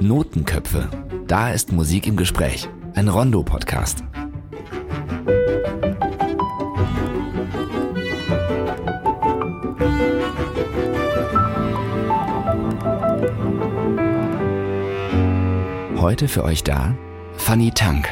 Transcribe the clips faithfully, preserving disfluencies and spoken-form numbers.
Notenköpfe. Da ist Musik im Gespräch. Ein Rondo-Podcast. Heute für euch da Fanny Tank.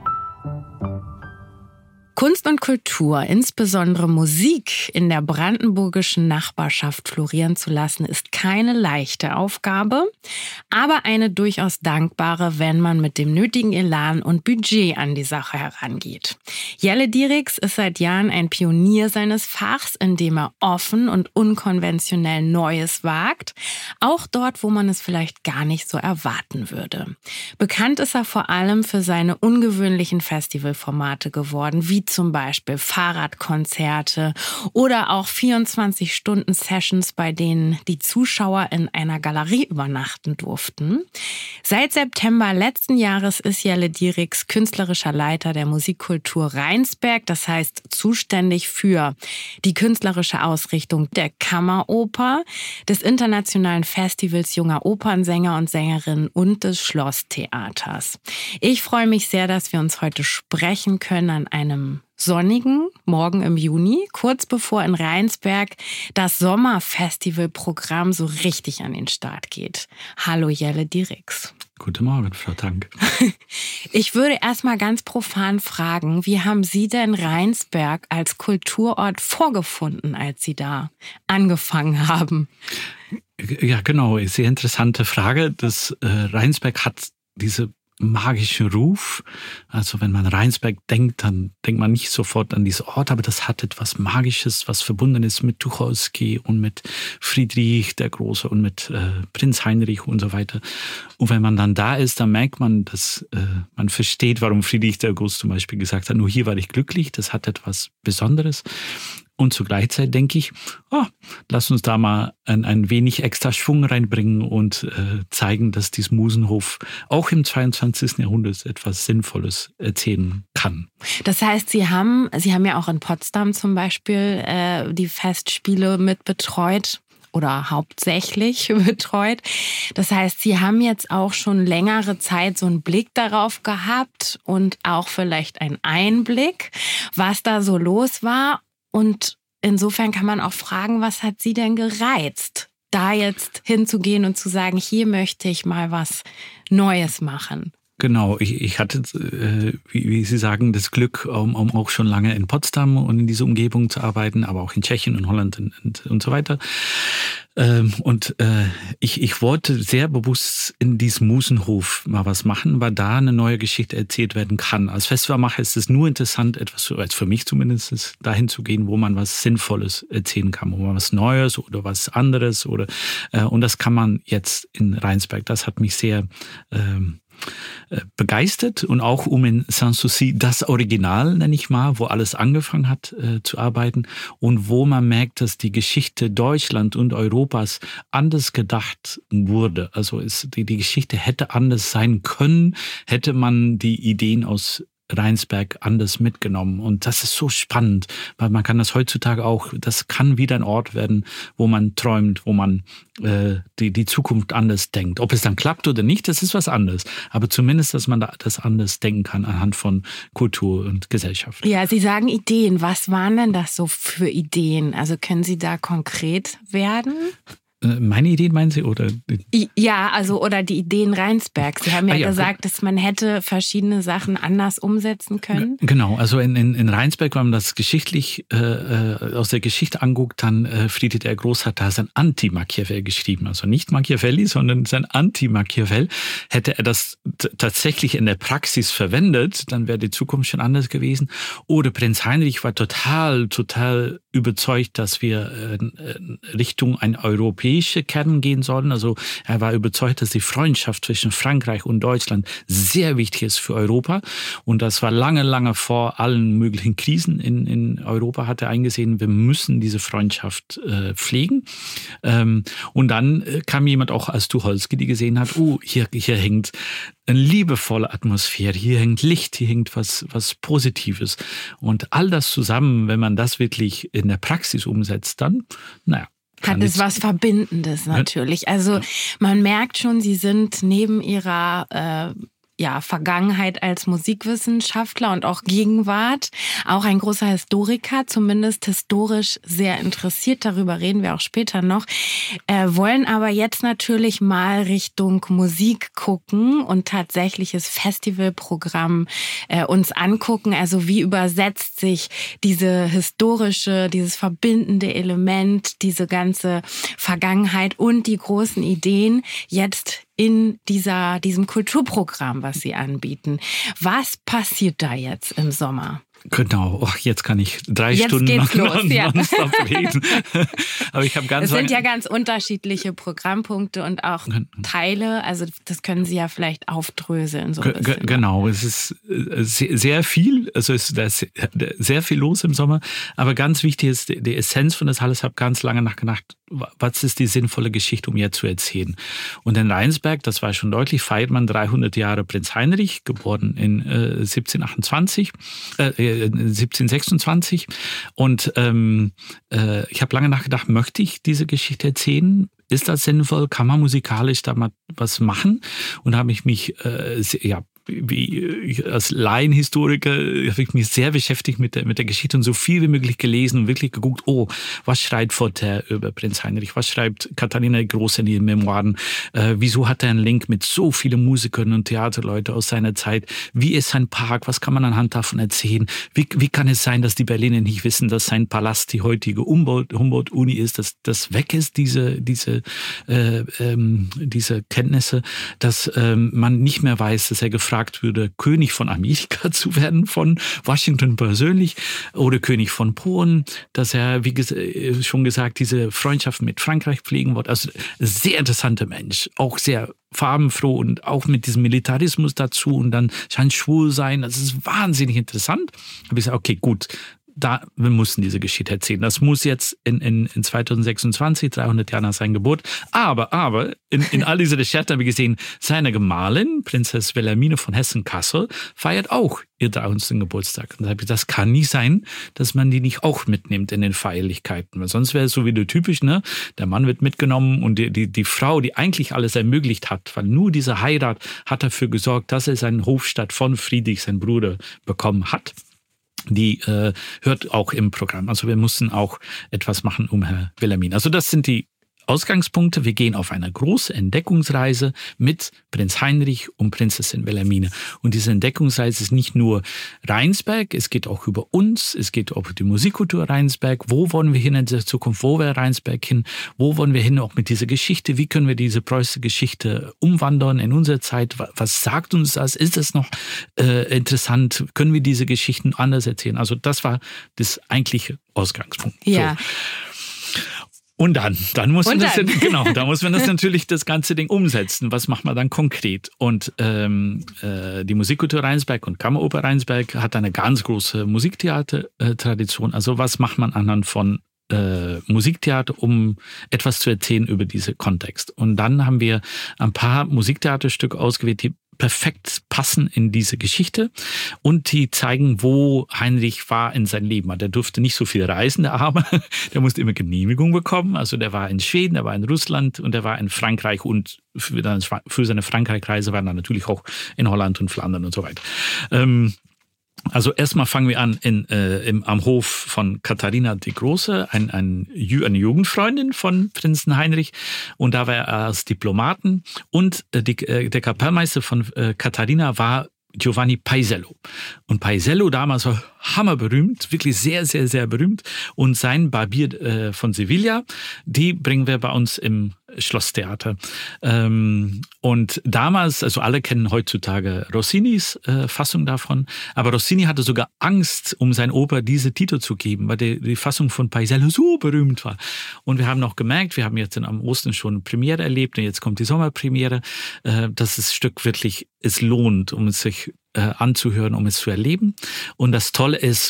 Kunst und Kultur, insbesondere Musik, in der brandenburgischen Nachbarschaft florieren zu lassen, ist keine leichte Aufgabe, aber eine durchaus dankbare, wenn man mit dem nötigen Elan und Budget an die Sache herangeht. Jelle Dierickx ist seit Jahren ein Pionier seines Fachs, indem er offen und unkonventionell Neues wagt, auch dort, wo man es vielleicht gar nicht so erwarten würde. Bekannt ist er vor allem für seine ungewöhnlichen Festivalformate geworden, wie zum Beispiel Fahrradkonzerte oder auch vierundzwanzig-Stunden-Sessions, bei denen die Zuschauer in einer Galerie übernachten durften. Seit September letzten Jahres ist Jelle Dierickx künstlerischer Leiter der Musikkultur Rheinsberg, das heißt zuständig für die künstlerische Ausrichtung der Kammeroper, des internationalen Festivals junger Opernsänger und Sängerinnen und des Schlosstheaters. Ich freue mich sehr, dass wir uns heute sprechen können an einem sonnigen Morgen im Juni, kurz bevor in Rheinsberg das Sommerfestivalprogramm so richtig an den Start geht. Hallo Jelle Dierickx. Guten Morgen, Frau Tank. Ich würde erstmal ganz profan fragen, wie haben Sie denn Rheinsberg als Kulturort vorgefunden, als Sie da angefangen haben? Ja, genau, sehr interessante Frage. Das äh, Rheinsberg hat diese magischen Ruf. Also wenn man Rheinsberg denkt, dann denkt man nicht sofort an diesen Ort, aber das hat etwas Magisches, was verbunden ist mit Tucholsky und mit Friedrich der Große und mit äh, Prinz Heinrich und so weiter. Und wenn man dann da ist, dann merkt man, dass äh, man versteht, warum Friedrich der Große zum Beispiel gesagt hat, nur hier war ich glücklich, das hat etwas Besonderes. Und zur gleichen Zeit denke ich, oh, lass uns da mal ein, ein wenig extra Schwung reinbringen und äh, zeigen, dass dies Musenhof auch im zweiundzwanzigsten Jahrhundert etwas Sinnvolles erzählen kann. Das heißt, Sie haben, Sie haben ja auch in Potsdam zum Beispiel äh, die Festspiele mit betreut oder hauptsächlich betreut. Das heißt, Sie haben jetzt auch schon längere Zeit so einen Blick darauf gehabt und auch vielleicht einen Einblick, was da so los war. Und insofern kann man auch fragen, was hat Sie denn gereizt, da jetzt hinzugehen und zu sagen, hier möchte ich mal was Neues machen? Genau, ich, ich hatte, äh, wie, wie Sie sagen, das Glück, um, um auch schon lange in Potsdam und in dieser Umgebung zu arbeiten, aber auch in Tschechien und Holland und, und, und so weiter. Ähm, und äh, ich, ich wollte sehr bewusst in diesem Musenhof mal was machen, weil da eine neue Geschichte erzählt werden kann. Als Festivalmacher ist es nur interessant, etwas, als für mich zumindest, dahin zu gehen, wo man was Sinnvolles erzählen kann, wo man was Neues oder was anderes oder äh, und das kann man jetzt in Rheinsberg. Das hat mich sehr ähm, begeistert und auch um in Sanssouci das Original, nenne ich mal, wo alles angefangen hat äh, zu arbeiten und wo man merkt, dass die Geschichte Deutschland und Europas anders gedacht wurde. Also es, die, die Geschichte hätte anders sein können, hätte man die Ideen aus Rheinsberg anders mitgenommen. Und das ist so spannend, weil man kann das heutzutage auch, das kann wieder ein Ort werden, wo man träumt, wo man äh, die, die Zukunft anders denkt. Ob es dann klappt oder nicht, das ist was anderes. Aber zumindest, dass man da das anders denken kann anhand von Kultur und Gesellschaft. Ja, Sie sagen Ideen. Was waren denn das so für Ideen? Also können Sie da konkret werden? Meine Ideen meinen Sie? Oder? Ja, also oder die Ideen Rheinsberg. Sie haben ja, ah, ja gesagt, dass man hätte verschiedene Sachen anders umsetzen können. Genau, also in, in, in Rheinsberg, wenn man das geschichtlich äh, aus der Geschichte anguckt, dann äh, Friedrich der Große hat da sein Anti-Machiavel geschrieben. Also nicht Machiavelli, sondern sein Anti-Machiavel. Hätte er das t- tatsächlich in der Praxis verwendet, dann wäre die Zukunft schon anders gewesen. Oder Prinz Heinrich war total, total überzeugt, dass wir äh, Richtung ein europäisches Kern gehen sollen. Also er war überzeugt, dass die Freundschaft zwischen Frankreich und Deutschland sehr wichtig ist für Europa. Und das war lange, lange vor allen möglichen Krisen in, in Europa, hat er eingesehen, wir müssen diese Freundschaft äh, pflegen. Ähm, und dann kam jemand auch als Tucholsky, die gesehen hat, oh, hier, hier hängt eine liebevolle Atmosphäre, hier hängt Licht, hier hängt was, was Positives. Und all das zusammen, wenn man das wirklich in der Praxis umsetzt, dann, naja, Hat es was Verbindendes natürlich. Also man merkt schon, Sie sind neben Ihrer äh, ja, Vergangenheit als Musikwissenschaftler und auch Gegenwart auch ein großer Historiker, zumindest historisch sehr interessiert. Darüber reden wir auch später noch. Äh, wollen aber jetzt natürlich mal Richtung Musik gucken und tatsächliches Festivalprogramm äh, uns angucken. Also wie übersetzt sich diese historische, dieses verbindende Element, diese ganze Vergangenheit und die großen Ideen jetzt in dieser, diesem Kulturprogramm, was Sie anbieten. Was passiert da jetzt im Sommer? Genau, oh, jetzt kann ich drei jetzt Stunden geht's non, los, ja. nonstop reden. Aber ich habe ganz Es sind ja ganz unterschiedliche Programmpunkte und auch Teile. Also das können Sie ja vielleicht aufdröseln. So ein bisschen. Genau, es ist sehr viel. Also es ist sehr viel los im Sommer. Aber ganz wichtig ist die Essenz von das alles. Ich habe ganz lange nachgedacht, was ist die sinnvolle Geschichte, um jetzt zu erzählen. Und in Rheinsberg, das war schon deutlich, feiert man dreihundert Jahre Prinz Heinrich, geboren in äh, siebzehnhundertachtundzwanzig. Äh, siebzehnhundertsechsundzwanzig und ähm, äh, ich habe lange nachgedacht, möchte ich diese Geschichte erzählen? Ist das sinnvoll? Kann man musikalisch da mal was machen? Und da habe ich mich äh, ja wie als Laienhistoriker habe ich mich sehr beschäftigt mit der, mit der Geschichte und so viel wie möglich gelesen und wirklich geguckt, oh, was schreibt Voltaire über Prinz Heinrich? Was schreibt Katharina die Große in ihren Memoiren? Äh, wieso hat er einen Link mit so vielen Musikern und Theaterleuten aus seiner Zeit? Wie ist sein Park? Was kann man anhand davon erzählen? Wie, wie kann es sein, dass die Berliner nicht wissen, dass sein Palast die heutige Humboldt-Uni ist, dass das weg ist, diese, diese, äh, ähm, diese Kenntnisse, dass ähm, man nicht mehr weiß, dass er gefragt würde, König von Amerika zu werden, von Washington persönlich oder König von Polen, dass er, wie ges- schon gesagt, diese Freundschaft mit Frankreich pflegen wird. Also sehr interessanter Mensch, auch sehr farbenfroh und auch mit diesem Militarismus dazu und dann scheint schwul sein. Das ist wahnsinnig interessant. Da habe ich gesagt, okay, gut, da, wir mussten diese Geschichte erzählen. Das muss jetzt in, in, in zweitausendsechsundzwanzig, dreihundert Jahre nach seiner Geburt. Aber, aber, in, in all dieser Recherche habe ich gesehen, seine Gemahlin, Prinzessin Wilhelmine von Hessen-Kassel, feiert auch ihr dreihundertsten Geburtstag. Und da habe ich, das kann nicht sein, dass man die nicht auch mitnimmt in den Feierlichkeiten. Weil sonst wäre es so wieder typisch, ne? Der Mann wird mitgenommen und die, die, die Frau, die eigentlich alles ermöglicht hat, weil nur diese Heirat hat dafür gesorgt, dass er seinen Hofstaat von Friedrich, sein Bruder, bekommen hat. Die äh, hört auch im Programm. Also wir mussten auch etwas machen um Herr Wilhelmin. Also das sind die Ausgangspunkte. Wir gehen auf eine große Entdeckungsreise mit Prinz Heinrich und Prinzessin Wilhelmine. Und diese Entdeckungsreise ist nicht nur Rheinsberg, es geht auch über uns, es geht auch über die Musikkultur Rheinsberg. Wo wollen wir hin in der Zukunft? Wo will Rheinsberg hin? Wo wollen wir hin auch mit dieser Geschichte? Wie können wir diese preußische Geschichte umwandern in unsere Zeit? Was sagt uns das? Ist es noch äh, interessant? Können wir diese Geschichten anders erzählen? Also das war das eigentliche Ausgangspunkt. Ja. So. Und dann, dann muss man das, genau, da muss man das natürlich das ganze Ding umsetzen. Was macht man dann konkret? Und ähm, äh, die Musikkultur Rheinsberg und Kammeroper Rheinsberg hat eine ganz große Musiktheater-Tradition. Also was macht man anhand von äh, Musiktheater, um etwas zu erzählen über diesen Kontext? Und dann haben wir ein paar Musiktheaterstücke ausgewählt, die perfekt passen in diese Geschichte und die zeigen, wo Heinrich war in seinem Leben. Der durfte nicht so viel reisen, der Arme. Der musste immer Genehmigung bekommen. Also der war in Schweden, der war in Russland und der war in Frankreich und für seine Frankreich-Reise war er natürlich auch in Holland und Flandern und so weiter. Ähm, Also erstmal fangen wir an in, äh, im, am Hof von Katharina die Große, ein, ein, eine Jugendfreundin von Prinzen Heinrich. Und da war er als Diplomaten. Und äh, die, äh, der Kapellmeister von äh, Katharina war Giovanni Paisiello. Und Paisiello damals war hammerberühmt, wirklich sehr, sehr, sehr berühmt. Und sein Barbier äh, von Sevilla, die bringen wir bei uns im Schlosstheater. Ähm, und damals, also alle kennen heutzutage Rossinis äh, Fassung davon, aber Rossini hatte sogar Angst, um sein Oper diese Titel zu geben, weil die, die Fassung von Paisiello so berühmt war. Und wir haben noch gemerkt, wir haben jetzt am Ostern schon Premiere erlebt und jetzt kommt die Sommerpremiere, äh, dass das Stück wirklich es lohnt, um es sich äh, anzuhören, um es zu erleben. Und das Tolle ist, wie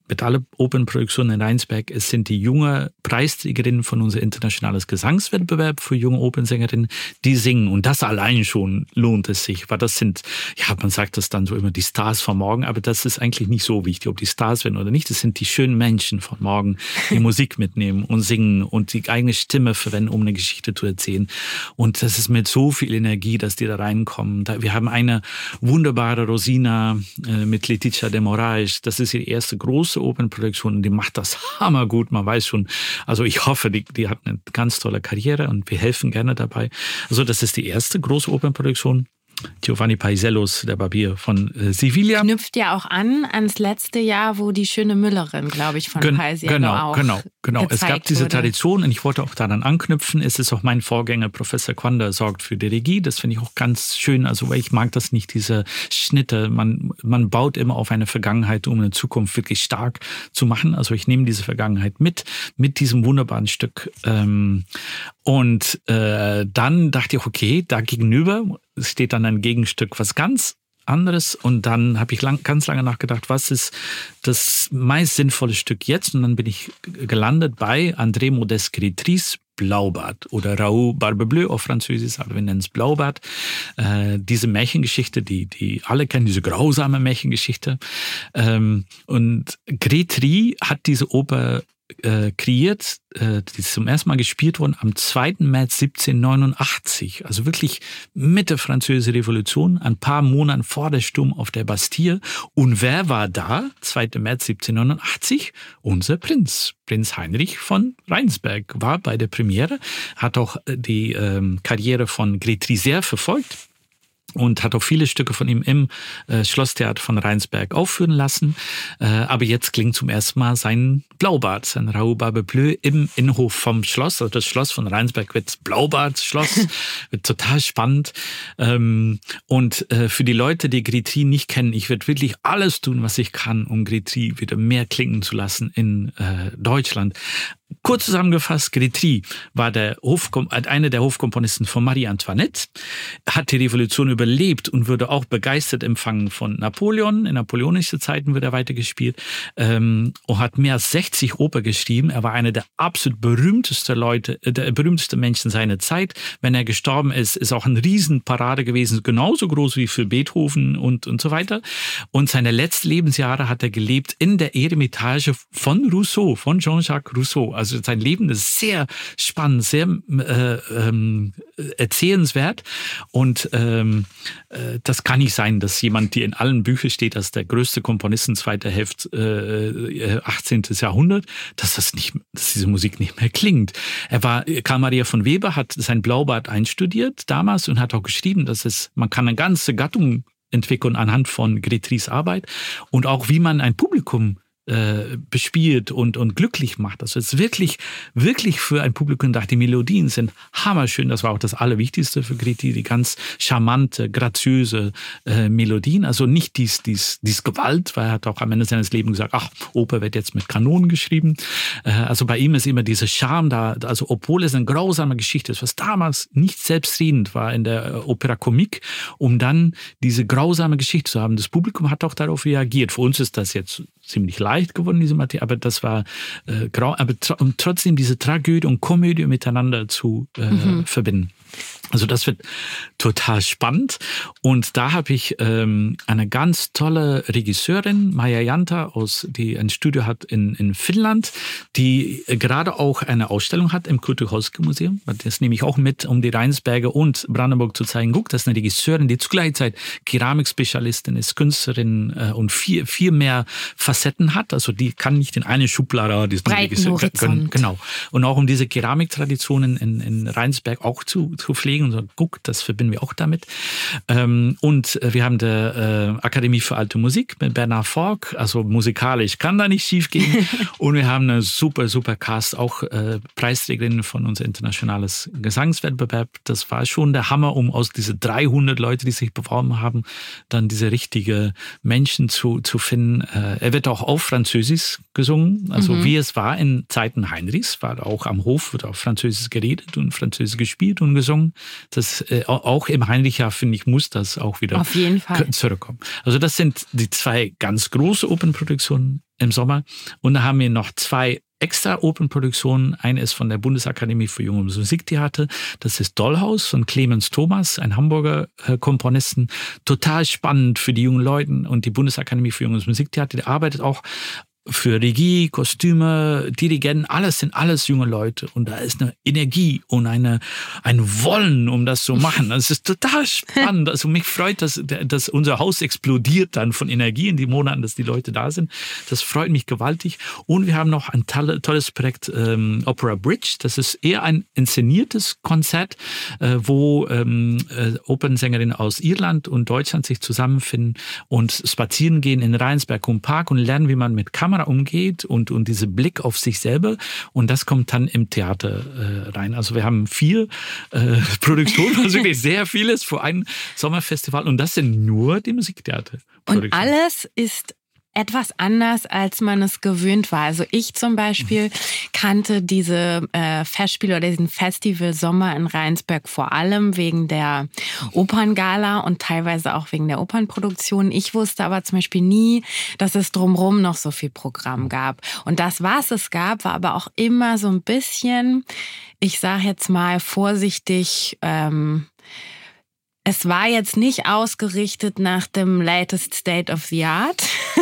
mit aller Opernproduktion in Rheinsberg, es sind die junge Preisträgerinnen von unserem internationales Gesangswettbewerb für junge Opernsängerinnen, die singen. Und das allein schon lohnt es sich, weil das sind, ja, man sagt das dann so immer, die Stars von morgen, aber das ist eigentlich nicht so wichtig, ob die Stars werden oder nicht. Das sind die schönen Menschen von morgen, die Musik mitnehmen und singen und die eigene Stimme verwenden, um eine Geschichte zu erzählen. Und das ist mit so viel Energie, dass die da reinkommen. Wir haben eine wunderbare Rosina äh, mit Letizia de Moraes. Das ist ihre erste große Opernproduktion und die macht das hammergut. Man weiß schon, also ich hoffe, die, die hat eine ganz tolle Karriere und wir helfen gerne dabei. Also das ist die erste große Opernproduktion. Giovanni Paisellos, der Barbier von äh, Sevilla. Knüpft ja auch an ans letzte Jahr, wo die schöne Müllerin, glaube ich, von Gen- Paisiello genau, auch Genau, genau. Es gab diese wurde. Tradition und ich wollte auch daran anknüpfen. Es ist auch mein Vorgänger, Professor Quander, sorgt für die Regie. Das finde ich auch ganz schön. Also weil ich mag das nicht, diese Schnitte. Man, man baut immer auf eine Vergangenheit, um eine Zukunft wirklich stark zu machen. Also ich nehme diese Vergangenheit mit, mit diesem wunderbaren Stück. Ähm, und äh, dann dachte ich, okay, da gegenüber steht dann ein Gegenstück, was ganz anderes. Und dann habe ich lang, ganz lange nachgedacht, was ist das meist sinnvolle Stück jetzt? Und dann bin ich gelandet bei André Modeste Grétrys Blaubart oder Raoul Barbe-Bleue auf Französisch, aber wir nennen es Blaubart. Äh, diese Märchengeschichte, die, die alle kennen, diese grausame Märchengeschichte. Ähm, und Grétry hat diese Oper Äh, kreiert, äh, die ist zum ersten Mal gespielt worden am zweiten März siebzehnhundertneunundachtzig, also wirklich mit der Französischen Revolution, ein paar Monate vor der Sturm auf der Bastille. Und wer war da? zweiten März siebzehnhundertneunundachtzig? Unser Prinz, Prinz Heinrich von Rheinsberg, war bei der Premiere, hat auch die ähm, Karriere von Grétry sehr verfolgt. Und hat auch viele Stücke von ihm im äh, Schlosstheater von Rheinsberg aufführen lassen. Äh, aber jetzt klingt zum ersten Mal sein Blaubart, sein Raoul Barbe-Bleue im Innenhof vom Schloss. Also das Schloss von Rheinsberg wird Blaubart-Schloss. Wird total spannend. Ähm, und äh, für die Leute, die Grétry nicht kennen, ich werde wirklich alles tun, was ich kann, um Grétry wieder mehr klingen zu lassen in äh, Deutschland. Kurz zusammengefasst, Grétry war der Hofkom- einer der Hofkomponisten von Marie Antoinette, hat die Revolution überlebt und wurde auch begeistert empfangen von Napoleon. In napoleonische Zeiten wird er weitergespielt ähm, und hat mehr als sechzig Oper geschrieben. Er war einer der absolut berühmtesten Leute, äh, der berühmtesten Menschen seiner Zeit. Wenn er gestorben ist, ist auch eine Riesenparade gewesen, genauso groß wie für Beethoven und, und so weiter. Und seine letzten Lebensjahre hat er gelebt in der Eremitage von Rousseau, von Jean-Jacques Rousseau. Also sein Leben ist sehr spannend, sehr äh, ähm, erzählenswert. Und ähm, äh, das kann nicht sein, dass jemand, der in allen Büchern steht, als der größte Komponist in zweiter Hälfte äh, achtzehnten. Jahrhundert, dass das nicht, dass diese Musik nicht mehr klingt. Er war, Karl Maria von Weber hat sein Blaubart einstudiert damals und hat auch geschrieben, dass es, man kann eine ganze Gattung entwickeln anhand von Grétrys Arbeit und auch wie man ein Publikum äh, bespielt und, und glücklich macht. Also es ist wirklich, wirklich für ein Publikum gedacht. Die Melodien sind hammerschön. Das war auch das Allerwichtigste für Grétry, die ganz charmante, graziöse äh, Melodien. Also nicht dies, dies, dies Gewalt, weil er hat auch am Ende seines Lebens gesagt, ach, Oper wird jetzt mit Kanonen geschrieben. Äh, also bei ihm ist immer dieser Charme da. Also obwohl es eine grausame Geschichte ist, was damals nicht selbstredend war in der Opera Comique, um dann diese grausame Geschichte zu haben. Das Publikum hat auch darauf reagiert. Für uns ist das jetzt ziemlich leicht geworden, diese Materie, aber das war äh, grau, aber tr- um trotzdem diese Tragödie und Komödie miteinander zu äh, mhm. verbinden. Also das wird total spannend. Und da habe ich ähm, eine ganz tolle Regisseurin, Maja Janta, aus, die ein Studio hat in, in Finnland, die gerade auch eine Ausstellung hat im Kulturholski-Museum. Das nehme ich auch mit, um die Rheinsberger und Brandenburg zu zeigen. Guck, das ist eine Regisseurin, die zugleich Zeit Keramikspezialistin ist, Künstlerin äh, und viel, viel mehr Facetten hat. Also die kann nicht in eine Schublade diesen Regisseur können. Genau. Und auch um diese Keramiktraditionen in, in Rheinsberg auch zu, zu pflegen und so, guck, das verbinden wir auch damit. Ähm, und wir haben die äh, Akademie für Alte Musik mit Bernhard Fork, also musikalisch kann da nicht schief gehen. Und wir haben eine super, super Cast, auch äh, Preisträgerin von unser internationales Gesangswettbewerb. Das war schon der Hammer, um aus diese dreihundert Leute, die sich beworben haben, dann diese richtige Menschen zu, zu finden. Äh, er wird auch auf Französisch gesungen, also mhm. wie es war in Zeiten Heinrichs, war auch am Hof, wird auf Französisch geredet und Französisch gespielt und gesungen. Das äh, auch im Heinrichjahr, finde ich, muss das auch wieder auf jeden Fall zurückkommen. Also das sind die zwei ganz große Opernproduktionen im Sommer. Und da haben wir noch zwei extra Opernproduktionen. Eine ist von der Bundesakademie für Junge Musiktheater. Das ist Dollhaus von Clemens Thomas, ein Hamburger äh, Komponisten. Total spannend für die jungen Leute. Und die Bundesakademie für Junges Musiktheater, die arbeitet auch für Regie, Kostüme, Dirigenten, alles sind alles junge Leute. Und da ist eine Energie und eine, ein Wollen, um das zu machen. Das ist total spannend. Also mich freut, dass, dass unser Haus explodiert dann von Energie in die Monaten, dass die Leute da sind. Das freut mich gewaltig. Und wir haben noch ein tolles Projekt, ähm, Opera Bridge. Das ist eher ein inszeniertes Konzert, äh, wo ähm, äh, Opernsängerinnen aus Irland und Deutschland sich zusammenfinden und spazieren gehen in Rheinsberg im Park und lernen, wie man mit Kamera umgeht und, und diese Blick auf sich selber, und das kommt dann im Theater äh, rein. Also wir haben vier äh, Produktionen, also wirklich sehr vieles für ein Sommerfestival, und das sind nur die Musiktheater. Und alles ist etwas anders, als man es gewöhnt war. Also ich zum Beispiel kannte diese äh, Festspiele oder diesen Festival Sommer in Rheinsberg vor allem wegen der Operngala und teilweise auch wegen der Opernproduktion. Ich wusste aber zum Beispiel nie, dass es drumherum noch so viel Programm gab. Und das, was es gab, war aber auch immer so ein bisschen, ich sage jetzt mal vorsichtig, ähm, es war jetzt nicht ausgerichtet nach dem latest State of the Art.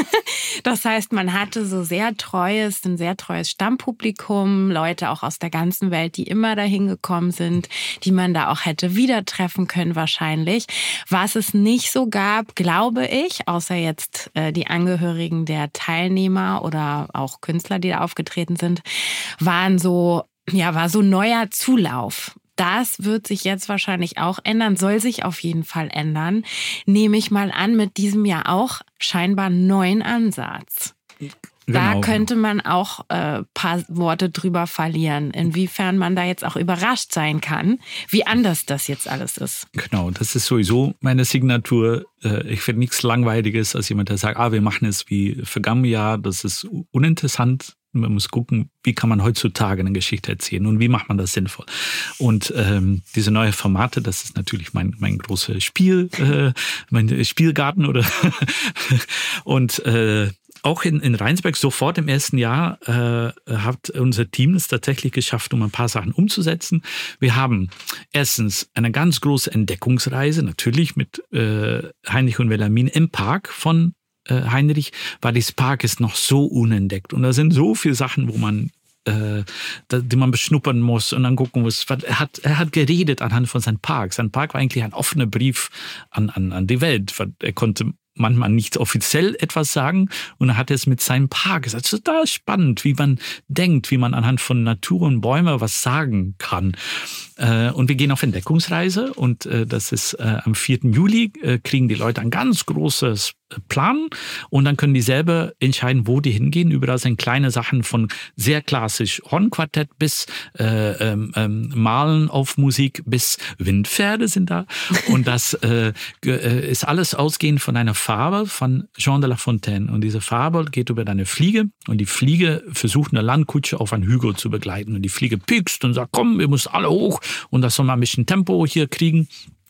Das heißt, man hatte so sehr treues, ein sehr treues Stammpublikum, Leute auch aus der ganzen Welt, die immer dahin gekommen sind, die man da auch hätte wieder treffen können wahrscheinlich. Was es nicht so gab, glaube ich, außer jetzt äh, die Angehörigen der Teilnehmer oder auch Künstler, die da aufgetreten sind, waren so, ja, war so neuer Zulauf. Das wird sich jetzt wahrscheinlich auch ändern, soll sich auf jeden Fall ändern. Nehme ich mal an, mit diesem ja auch scheinbar neuen Ansatz. Da genau, könnte man auch ein äh, paar Worte drüber verlieren, inwiefern man da jetzt auch überrascht sein kann, wie anders das jetzt alles ist. Genau, das ist sowieso meine Signatur. Ich finde nichts Langweiliges als jemand, der sagt, ah, wir machen es wie vergangene Jahr, das ist uninteressant. Man muss gucken, wie kann man heutzutage eine Geschichte erzählen und wie macht man das sinnvoll. Und ähm, diese neuen Formate, das ist natürlich mein mein großes Spiel, äh, mein Spielgarten oder und äh, auch in, in Rheinsberg sofort im ersten Jahr äh, hat unser Team es tatsächlich geschafft, um ein paar Sachen umzusetzen. Wir haben erstens eine ganz große Entdeckungsreise, natürlich mit äh, Heinrich und Wilhelmine im Park von äh, Heinrich, weil dieses Park ist noch so unentdeckt. Und da sind so viele Sachen, wo man äh, die man beschnuppern muss und dann gucken muss. Er hat, er hat geredet anhand von seinem Park. Sein Park war eigentlich ein offener Brief an, an, an die Welt. Er konnte manchmal nicht offiziell etwas sagen und er hat es mit seinem Park gesagt. Es ist total spannend, wie man denkt, wie man anhand von Natur und Bäumen was sagen kann. Und wir gehen auf Entdeckungsreise und das ist am vierten Juli, kriegen die Leute ein ganz großes Plan und dann können die selber entscheiden, wo die hingehen. Überall sind kleine Sachen von sehr klassisch Hornquartett bis äh, ähm, Malen auf Musik bis Windpferde sind da. Und das äh, ist alles ausgehend von einer Farbe von Jean de La Fontaine. Und diese Farbe geht über eine Fliege und die Fliege versucht eine Landkutsche auf einen Hügel zu begleiten. Und die Fliege piekst und sagt, komm, wir müssen alle hoch und das soll mal ein bisschen Tempo hier kriegen.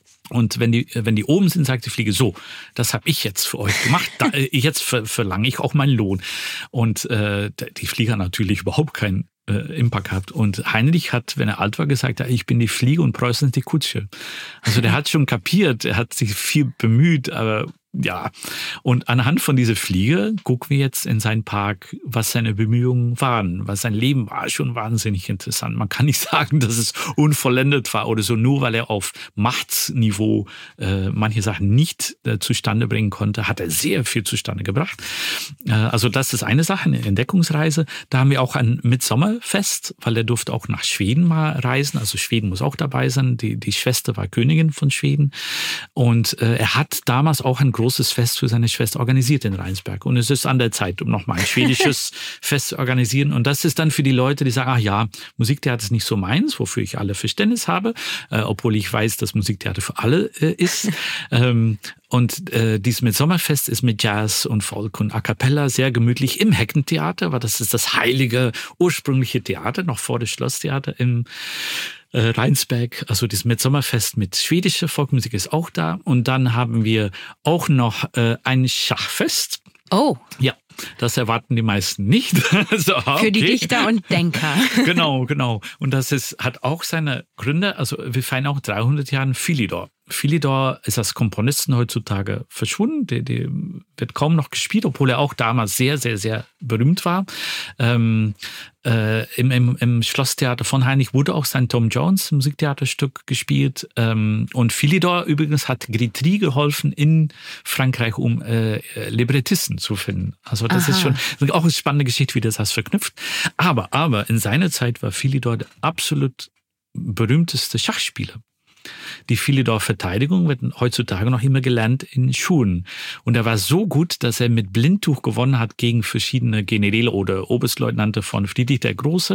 Und wenn die, wenn die oben sind, sagt die Fliege, so, das habe ich jetzt für euch gemacht, da, jetzt ver, verlange ich auch meinen Lohn. Und äh, die Fliege hat natürlich überhaupt keinen äh, Impact gehabt. Und Heinrich hat, wenn er alt war, gesagt, ja, ich bin die Fliege und Preußen ist die Kutsche. Also der hat schon kapiert, er hat sich viel bemüht, aber ja, und anhand von dieser Fliege gucken wir jetzt in seinen Park, was seine Bemühungen waren, was sein Leben war, schon wahnsinnig interessant. Man kann nicht sagen, dass es unvollendet war oder so, nur weil er auf Machtsniveau äh, manche Sachen nicht äh, zustande bringen konnte, hat er sehr viel zustande gebracht. Äh, also das ist eine Sache, eine Entdeckungsreise. Da haben wir auch ein Mitsommerfest, weil er durfte auch nach Schweden mal reisen, also Schweden muss auch dabei sein. Die, die Schwester war Königin von Schweden und äh, er hat damals auch ein großes Fest für seine Schwester organisiert in Rheinsberg. Und es ist an der Zeit, um nochmal ein schwedisches Fest zu organisieren. Und das ist dann für die Leute, die sagen, ach ja, Musiktheater ist nicht so meins, wofür ich alle Verständnis habe, äh, obwohl ich weiß, dass Musiktheater für alle äh, ist. ähm, und äh, dieses Mitsommerfest ist mit Jazz und Folk und A Cappella sehr gemütlich im Heckentheater, weil das ist das heilige, ursprüngliche Theater, noch vor dem Schlosstheater im Äh, Rheinsberg, also das Mitsommerfest mit schwedischer Folkmusik ist auch da. Und dann haben wir auch noch äh, ein Schachfest. Oh. Ja, Das erwarten die meisten nicht. So, okay. Für die Dichter und Denker. Genau, genau. Und das ist, hat auch seine Gründe. Also wir feiern auch dreihundert Jahre Philidor. Philidor ist als Komponisten heutzutage verschwunden. Der, der wird kaum noch gespielt, obwohl er auch damals sehr, sehr, sehr berühmt war. Ähm, äh, im, im, Im Schlosstheater von Heinrich wurde auch sein Tom Jones Musiktheaterstück gespielt. Ähm, und Philidor übrigens hat Gritry geholfen in Frankreich, um äh, Librettisten zu finden. Also das Aha. ist schon auch eine spannende Geschichte, wie das das verknüpft. Aber, aber in seiner Zeit war Philidor der absolut berühmteste Schachspieler. Die Philidor-Verteidigung wird heutzutage noch immer gelernt in Schulen. Und er war so gut, dass er mit Blindtuch gewonnen hat gegen verschiedene Generäle oder Oberstleutnante von Friedrich der Große.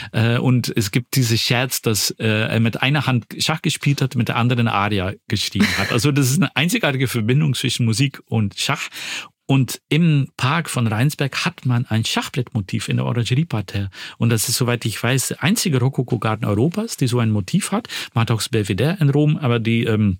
Und es gibt diese Scherz, dass er mit einer Hand Schach gespielt hat, mit der anderen Aria geschrieben hat. Also das ist eine einzigartige Verbindung zwischen Musik und Schach. Und im Park von Rheinsberg hat man ein Schachbrettmotiv in der Orangerieparterre. Und das ist, soweit ich weiß, der einzige Rokokogarten Europas, die so ein Motiv hat. Man hat auch das Belvedere in Rom, aber die, ähm,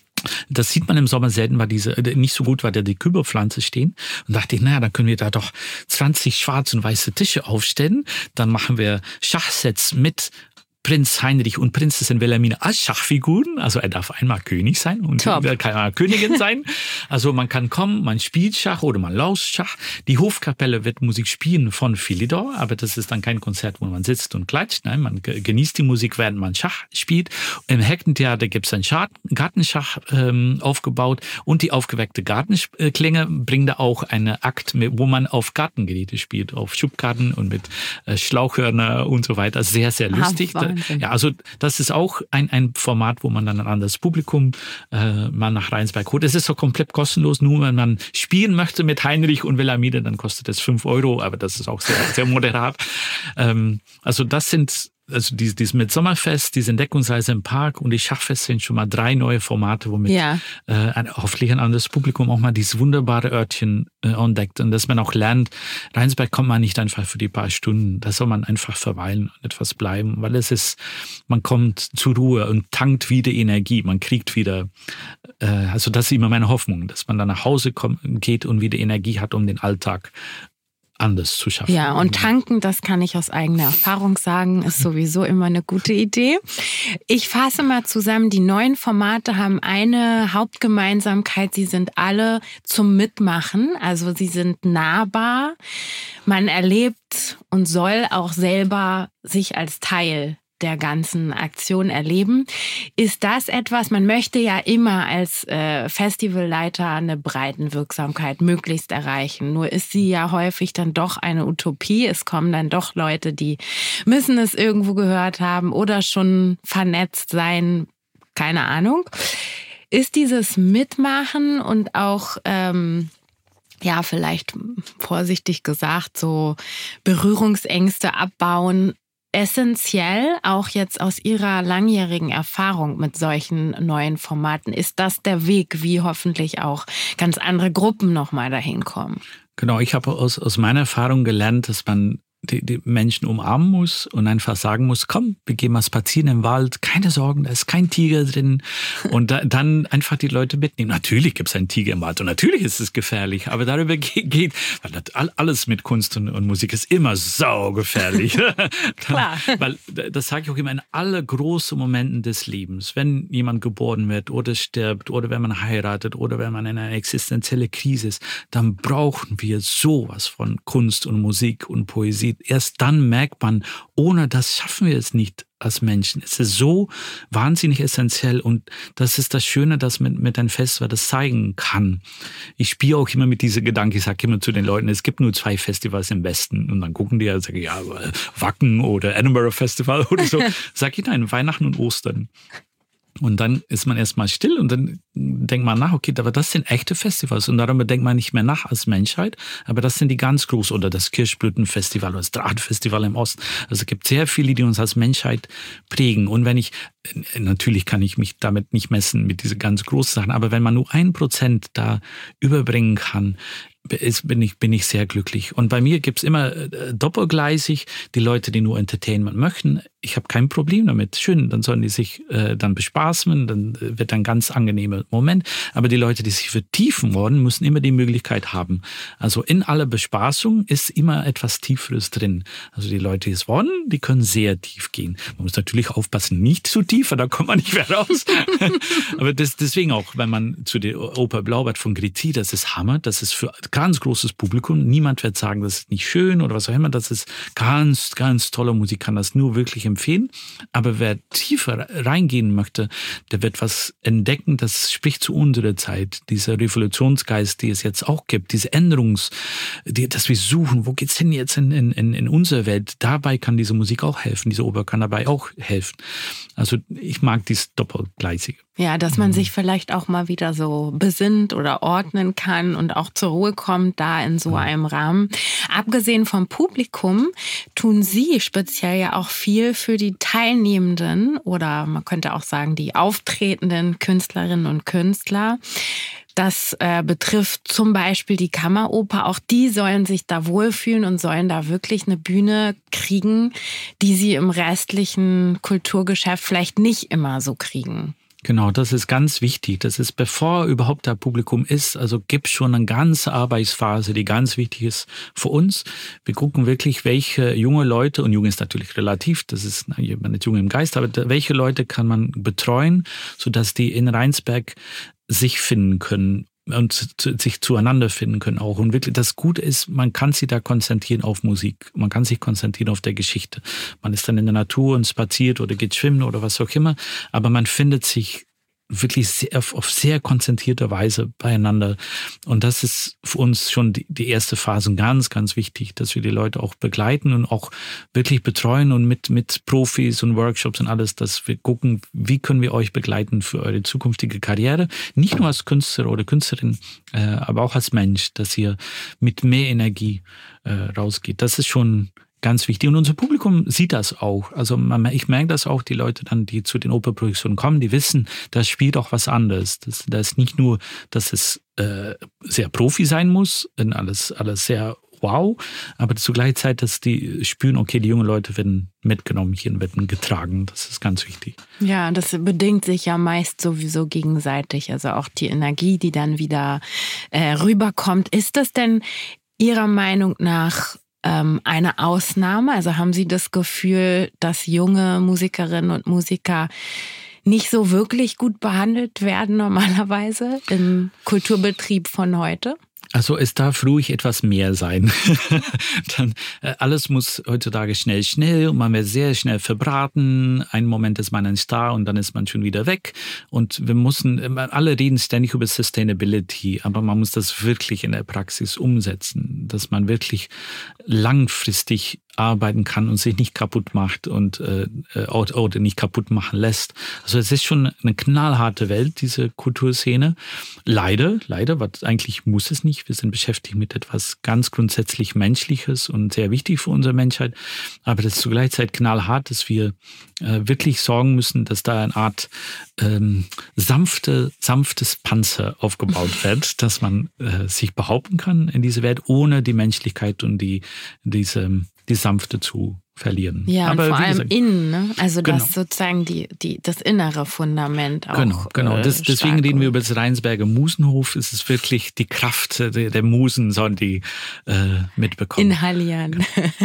das sieht man im Sommer selten, weil diese nicht so gut, weil da die Kürbelpflanze stehen. Und dachte ich, naja, dann können wir da doch zwanzig schwarze und weiße Tische aufstellen. Dann machen wir Schachsets mit Prinz Heinrich und Prinzessin Wilhelmine als Schachfiguren. Also er darf einmal König sein und Top. er kann einmal Königin sein. Also man kann kommen, man spielt Schach oder man lauscht Schach. Die Hofkapelle wird Musik spielen von Philidor, aber das ist dann kein Konzert, wo man sitzt und klatscht. Nein, man genießt die Musik, während man Schach spielt. Im Heckentheater gibt es ein Gartenschach ähm, aufgebaut und die aufgeweckte Gartenklinge bringt da auch eine Akt, wo man auf Gartengeräte spielt, auf Schubkarten und mit äh, Schlauchhörner und so weiter. Sehr, sehr lustig. Ah, Ja, also das ist auch ein, ein Format, wo man dann an das Publikum äh, mal nach Rheinsberg holt. Es ist so komplett kostenlos, nur wenn man spielen möchte mit Heinrich und Wilhelmine, dann kostet es fünf Euro, aber das ist auch sehr, sehr moderat. Ähm, also das sind also dieses, dieses Mitsommerfest, diese Entdeckungsreise im Park und die Schachfest sind schon mal drei neue Formate, womit ja. äh, hoffentlich ein anderes Publikum auch mal dieses wunderbare Örtchen äh, entdeckt und dass man auch lernt, Rheinsberg kommt man nicht einfach für die paar Stunden, da soll man einfach verweilen und etwas bleiben, weil es ist, man kommt zur Ruhe und tankt wieder Energie, man kriegt wieder, äh, also das ist immer meine Hoffnung, dass man dann nach Hause kommt, geht und wieder Energie hat, um den Alltag anders zu schaffen. Ja, und tanken, das kann ich aus eigener Erfahrung sagen, ist sowieso immer eine gute Idee. Ich fasse mal zusammen, die neuen Formate haben eine Hauptgemeinsamkeit, sie sind alle zum Mitmachen, also sie sind nahbar. Man erlebt und soll auch selber sich als Teil der ganzen Aktion erleben. Ist das etwas, man möchte ja immer als äh, Festivalleiter eine Breitenwirksamkeit möglichst erreichen. Nur ist sie ja häufig dann doch eine Utopie. Es kommen dann doch Leute, die müssen es irgendwo gehört haben oder schon vernetzt sein. Keine Ahnung. Ist dieses Mitmachen und auch ähm, ja, vielleicht vorsichtig gesagt, so Berührungsängste abbauen, essentiell, auch jetzt aus Ihrer langjährigen Erfahrung mit solchen neuen Formaten? Ist das der Weg, wie hoffentlich auch ganz andere Gruppen nochmal dahin kommen? Genau, ich habe aus, aus meiner Erfahrung gelernt, dass man die, die Menschen umarmen muss und einfach sagen muss, komm, wir gehen mal spazieren im Wald, keine Sorgen, da ist kein Tiger drin. Und da, dann einfach die Leute mitnehmen. Natürlich gibt es einen Tiger im Wald und natürlich ist es gefährlich, aber darüber geht, weil das alles mit Kunst und, und Musik ist immer saugefährlich. Klar. Weil, das sage ich auch immer, in alle großen Momenten des Lebens, wenn jemand geboren wird oder stirbt oder wenn man heiratet oder wenn man in einer existenziellen Krise ist, dann brauchen wir sowas von Kunst und Musik und Poesie. Erst dann merkt man, ohne das schaffen wir es nicht als Menschen. Es ist so wahnsinnig essentiell und das ist das Schöne, dass man mit einem Festival das zeigen kann. Ich spiele auch immer mit diesem Gedanken, ich sage immer zu den Leuten, es gibt nur zwei Festivals im Westen und dann gucken die ja und sagen, ja, Wacken oder Edinburgh Festival oder so. Sag ich, nein, Weihnachten und Ostern. Und dann ist man erstmal still und dann denkt man nach, okay, aber das sind echte Festivals und darüber denkt man nicht mehr nach als Menschheit, aber das sind die ganz großen oder das Kirschblütenfestival oder das Drahtfestival im Osten. Also es gibt sehr viele, die uns als Menschheit prägen und wenn ich, natürlich kann ich mich damit nicht messen mit diesen ganz großen Sachen, aber wenn man nur ein Prozent da überbringen kann, ist, bin, ich, bin ich sehr glücklich. Und bei mir gibt es immer äh, doppelgleisig die Leute, die nur Entertainment möchten. Ich habe kein Problem damit. Schön, dann sollen die sich äh, dann bespaßen, dann wird ein ganz angenehmer Moment. Aber die Leute, die sich vertiefen wollen, müssen immer die Möglichkeit haben. Also in aller Bespaßung ist immer etwas Tieferes drin. Also die Leute, die es wollen, die können sehr tief gehen. Man muss natürlich aufpassen, nicht zu tief, da kommt man nicht mehr raus. Aber das, deswegen auch, wenn man zu der Oper Blaubart von Gritti, das ist Hammer, das ist für ganz großes Publikum. Niemand wird sagen, das ist nicht schön oder was auch immer. Das ist ganz, ganz tolle Musik, kann das nur wirklich empfehlen. Aber wer tiefer reingehen möchte, der wird was entdecken, das spricht zu unserer Zeit. Dieser Revolutionsgeist, die es jetzt auch gibt, diese Änderungs, die, dass wir suchen, wo geht's hin jetzt in, in, in unserer Welt? Dabei kann diese Musik auch helfen, diese Oper kann dabei auch helfen. Also ich mag dieses Doppelgleisige. Ja, dass man sich vielleicht auch mal wieder so besinnt oder ordnen kann und auch zur Ruhe kommt, da in so einem Rahmen. Abgesehen vom Publikum tun Sie speziell ja auch viel für die Teilnehmenden oder man könnte auch sagen die auftretenden Künstlerinnen und Künstler. Das äh, betrifft zum Beispiel die Kammeroper. Auch die sollen sich da wohlfühlen und sollen da wirklich eine Bühne kriegen, die sie im restlichen Kulturgeschäft vielleicht nicht immer so kriegen. Genau, das ist ganz wichtig. Das ist, bevor überhaupt da Publikum ist, also gibt es schon eine ganze Arbeitsphase, die ganz wichtig ist für uns. Wir gucken wirklich, welche junge Leute, und jung ist natürlich relativ, das ist nicht jung im Geist, aber welche Leute kann man betreuen, sodass die in Rheinsberg sich finden können und sich zueinander finden können auch. Und wirklich das Gute ist, man kann sich da konzentrieren auf Musik. Man kann sich konzentrieren auf der Geschichte. Man ist dann in der Natur und spaziert oder geht schwimmen oder was auch immer. Aber man findet sich wirklich sehr, auf, auf sehr konzentrierte Weise beieinander. Und das ist für uns schon die, die erste Phase ganz, ganz wichtig, dass wir die Leute auch begleiten und auch wirklich betreuen und mit, mit Profis und Workshops und alles, dass wir gucken, wie können wir euch begleiten für eure zukünftige Karriere. Nicht nur als Künstler oder Künstlerin, äh, aber auch als Mensch, dass ihr mit mehr Energie äh, rausgeht. Das ist schon ganz wichtig. Und unser Publikum sieht das auch. Also man, ich merke das auch, die Leute dann, die zu den Operproduktionen kommen, die wissen, das spielt auch was anderes. Das, das ist nicht nur, dass es äh, sehr Profi sein muss, alles, alles sehr wow, aber zur gleichen Zeit, dass die spüren, okay, die jungen Leute werden mitgenommen, hier werden getragen. Das ist ganz wichtig. Ja, das bedingt sich ja meist sowieso gegenseitig. Also auch die Energie, die dann wieder äh, rüberkommt. Ist das denn Ihrer Meinung nach eine Ausnahme? Also haben Sie das Gefühl, dass junge Musikerinnen und Musiker nicht so wirklich gut behandelt werden normalerweise im Kulturbetrieb von heute? Also es darf ruhig etwas mehr sein. Dann, äh, alles muss heutzutage schnell, schnell und man wird sehr schnell verbraten. Einen Moment ist man ein Star und dann ist man schon wieder weg. Und wir müssen, alle reden ständig über Sustainability, aber man muss das wirklich in der Praxis umsetzen, dass man wirklich langfristig arbeiten kann und sich nicht kaputt macht und äh, oder nicht kaputt machen lässt. Also es ist schon eine knallharte Welt, diese Kulturszene. Leider, leider, was eigentlich muss es nicht. Wir sind beschäftigt mit etwas ganz grundsätzlich Menschliches und sehr wichtig für unsere Menschheit. Aber das ist zugleich Zeit knallhart, dass wir äh, wirklich sorgen müssen, dass da eine Art ähm, sanfte, sanftes Panzer aufgebaut wird, dass man äh, sich behaupten kann in dieser Welt, ohne die Menschlichkeit und die diese die Sanfte zu verlieren. Ja, aber und vor allem gesagt, innen, ne? Also genau. das sozusagen die, die, das innere Fundament auch. Genau, genau. Äh, das, deswegen reden wir über das Rheinsberger Musenhof. Es ist wirklich die Kraft der, der Musen, sollen die äh, mitbekommen. Inhalieren.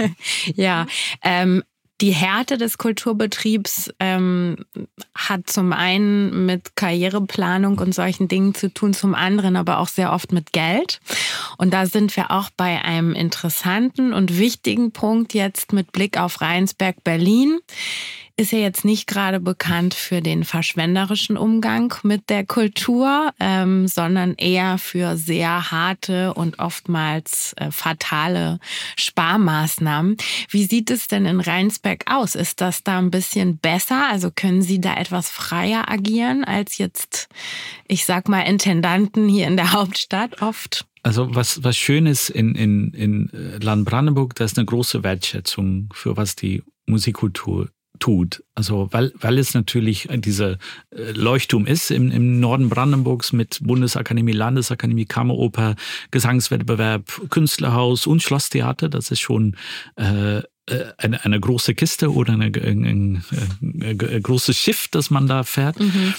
Ja, ähm, die Härte des Kulturbetriebs ähm, hat zum einen mit Karriereplanung und solchen Dingen zu tun, zum anderen aber auch sehr oft mit Geld. Und da sind wir auch bei einem interessanten und wichtigen Punkt jetzt mit Blick auf Rheinsberg. Berlin ist ja jetzt nicht gerade bekannt für den verschwenderischen Umgang mit der Kultur, ähm, sondern eher für sehr harte und oftmals äh, fatale Sparmaßnahmen. Wie sieht es denn in Rheinsberg aus? Ist das da ein bisschen besser? Also können Sie da etwas freier agieren als jetzt, ich sag mal, Intendanten hier in der Hauptstadt oft? Also was, was schön ist in, in, in Land Brandenburg, da ist eine große Wertschätzung für was die Musikkultur tut. Also weil, weil es natürlich dieser Leuchtturm ist im, im Norden Brandenburgs mit Bundesakademie, Landesakademie, Kammeroper, Gesangswettbewerb, Künstlerhaus und Schlosstheater. Das ist schon äh, eine, eine große Kiste oder eine, ein, ein, ein, ein großes Schiff, das man da fährt. Mhm.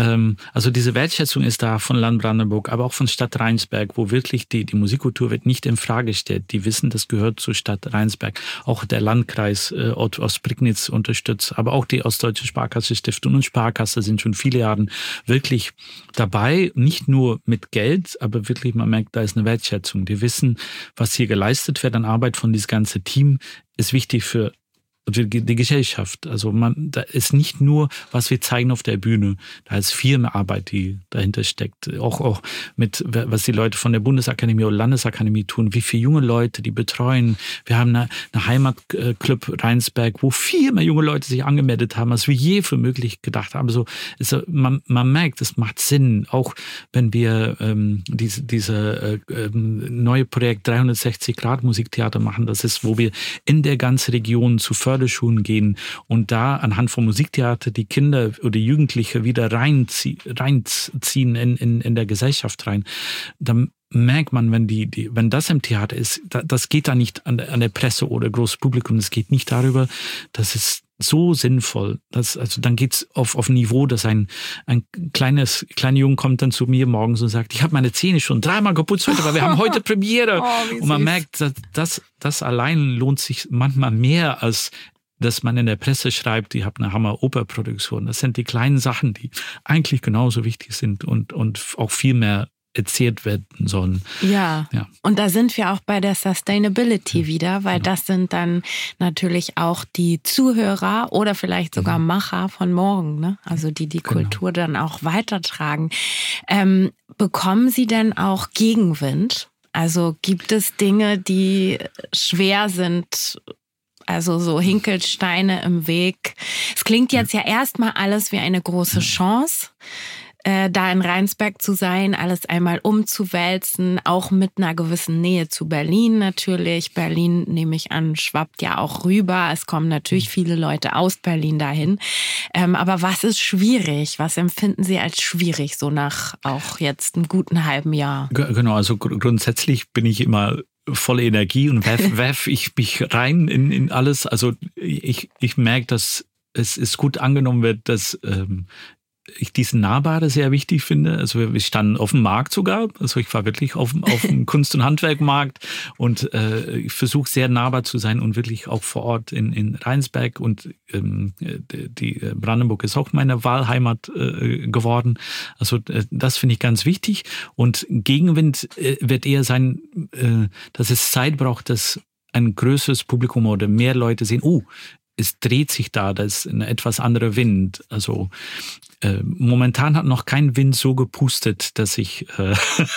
Also diese Wertschätzung ist da von Land Brandenburg, aber auch von Stadt Rheinsberg, wo wirklich die, die Musikkultur wird nicht in Frage gestellt. Die wissen, das gehört zur Stadt Rheinsberg. Auch der Landkreis äh, Ostprignitz unterstützt, aber auch die Ostdeutsche Sparkasse Stiftung und Sparkasse sind schon viele Jahre wirklich dabei. Nicht nur mit Geld, aber wirklich, man merkt, da ist eine Wertschätzung. Die wissen, was hier geleistet wird an Arbeit von diesem ganzen Team, ist wichtig für die Gesellschaft. Also man, da ist nicht nur, was wir zeigen auf der Bühne, da ist viel mehr Arbeit, die dahinter steckt. Auch, auch mit, was die Leute von der Bundesakademie oder Landesakademie tun, wie viele junge Leute die betreuen. Wir haben eine, eine Heimatclub Rheinsberg, wo viel mehr junge Leute sich angemeldet haben, als wir je für möglich gedacht haben. Also es, man, man merkt, es macht Sinn, auch wenn wir ähm, diese, diese äh, neue Projekt dreihundertsechzig Grad Musiktheater machen. Das ist, wo wir in der ganzen Region zu fördern Förderschulen gehen und da anhand von Musiktheater die Kinder oder Jugendliche wieder reinzie- reinziehen in, in, in der Gesellschaft rein. Dann merkt man, wenn die, die, wenn das im Theater ist, da, das geht da nicht an der, an der Presse oder großes Publikum, das geht nicht darüber, das ist so sinnvoll. Das, also dann geht's auf, auf ein Niveau, dass ein, ein kleines, kleiner Junge kommt dann zu mir morgens und sagt, ich habe meine Zähne schon dreimal geputzt heute, weil wir haben heute Premiere. Oh, und man merkt, dass das, das allein lohnt sich manchmal mehr, als dass man in der Presse schreibt, ich habe eine Hammer-Oper-Produktion. Das sind die kleinen Sachen, die eigentlich genauso wichtig sind und, und auch viel mehr erzählt werden sollen. Ja. ja, und da sind wir auch bei der Sustainability ja. wieder, weil genau. das sind dann natürlich auch die Zuhörer oder vielleicht sogar mhm. Macher von morgen, ne? Also die die genau. Kultur dann auch weitertragen. Ähm, bekommen Sie denn auch Gegenwind? Also gibt es Dinge, die schwer sind, also so Hinkelsteine im Weg? Es klingt jetzt ja erstmal alles wie eine große Chance, Äh, da in Rheinsberg zu sein, alles einmal umzuwälzen, auch mit einer gewissen Nähe zu Berlin natürlich. Berlin, nehme ich an, schwappt ja auch rüber. Es kommen natürlich viele Leute aus Berlin dahin. Ähm, aber was ist schwierig? Was empfinden Sie als schwierig, so nach auch jetzt einem guten halben Jahr? Genau, also gr- grundsätzlich bin ich immer volle Energie und werf, werf ich mich rein in, in alles. Also ich, ich merke, dass es ist gut angenommen wird, dass ähm, ich diesen Nahbare sehr wichtig finde. Also wir standen auf dem Markt sogar. Also ich war wirklich auf, auf dem Kunst- und Handwerkmarkt und äh, ich versuche sehr nahbar zu sein und wirklich auch vor Ort in, in Rheinsberg und ähm, die Brandenburg ist auch meine Wahlheimat äh, geworden. Also äh, das finde ich ganz wichtig und Gegenwind äh, wird eher sein, äh, dass es Zeit braucht, dass ein größeres Publikum oder mehr Leute sehen, oh, es dreht sich da, da ist ein etwas anderer Wind. Also äh, momentan hat noch kein Wind so gepustet, dass ich, äh,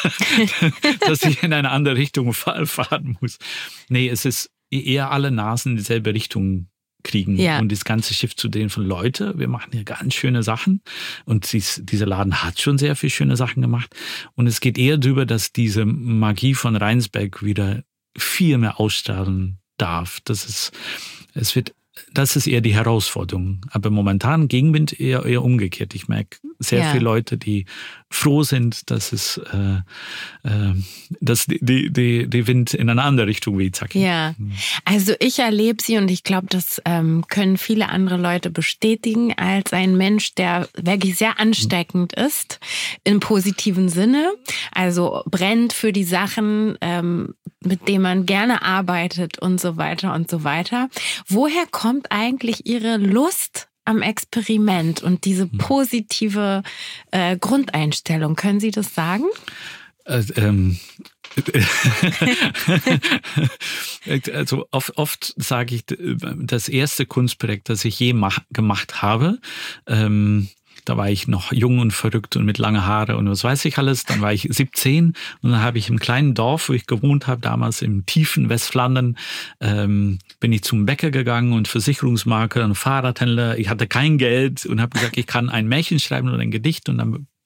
dass ich in eine andere Richtung fahren muss. Nee, es ist eher alle Nasen in dieselbe Richtung kriegen ja. und das ganze Schiff zu drehen von Leute. Wir machen hier ganz schöne Sachen und dies, dieser Laden hat schon sehr viele schöne Sachen gemacht. Und es geht eher darüber, dass diese Magie von Rheinsberg wieder viel mehr ausstrahlen darf. Das ist, es wird Das ist eher die Herausforderung. Aber momentan Gegenwind eher, eher umgekehrt. Ich merke sehr ja. viele Leute, die froh sind, dass es äh, äh, dass die, die, die Wind in eine andere Richtung weht. Ja, also ich erlebe sie und ich glaube, das ähm, können viele andere Leute bestätigen, als ein Mensch, der wirklich sehr ansteckend ist, im positiven Sinne. Also brennt für die Sachen, ähm, mit denen man gerne arbeitet und so weiter und so weiter. Woher kommt eigentlich Ihre Lust am Experiment und diese positive äh, Grundeinstellung? Können Sie das sagen? Äh, ähm. Also oft, oft sage ich, das erste Kunstprojekt, das ich je mach, gemacht habe, ähm, da war ich noch jung und verrückt und mit langen Haare und was weiß ich alles. Dann war ich siebzehn und dann habe ich im kleinen Dorf, wo ich gewohnt habe, damals im tiefen Westflandern, ähm, bin ich zum Bäcker gegangen und Versicherungsmakler und Fahrradhändler. Ich hatte kein Geld und habe gesagt, ich kann ein Märchen schreiben oder ein Gedicht und dann